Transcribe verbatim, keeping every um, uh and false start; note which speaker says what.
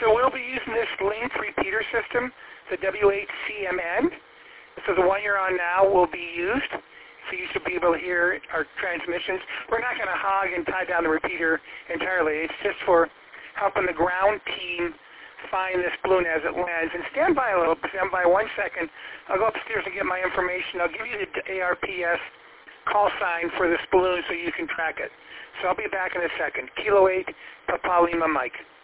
Speaker 1: So we'll be using this link repeater system, the W H C M N. So the one you're on now will be used. So you should be able to hear our transmissions. We're not going to hog and tie down the repeater entirely. It's just for helping the ground team find this balloon as it lands. And stand by a little, stand by one second. I'll go upstairs and get my information. I'll give you the A R P S call sign for this balloon so you can track it. So I'll be back in a second. Kilo eight, Papa Lima Mike.